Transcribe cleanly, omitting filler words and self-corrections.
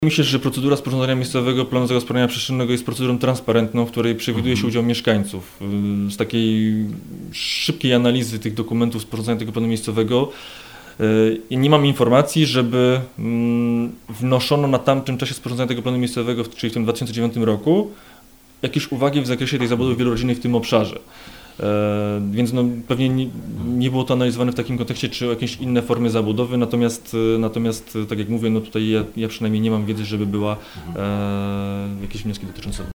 Myślę, że procedura sporządzania miejscowego planu zagospodarowania przestrzennego jest procedurą transparentną, w której przewiduje się udział mieszkańców. Z takiej szybkiej analizy tych dokumentów sporządzania tego planu miejscowego nie mam informacji, żeby wnoszono na tamtym czasie sporządzania tego planu miejscowego, czyli w tym 2009 roku, jakieś uwagi w zakresie tej zabudowy wielorodzinnej w tym obszarze. Więc pewnie nie było to analizowane w takim kontekście, czy jakieś inne formy zabudowy, natomiast tak jak mówię, tutaj ja przynajmniej nie mam wiedzy, żeby była jakieś wnioski dotyczące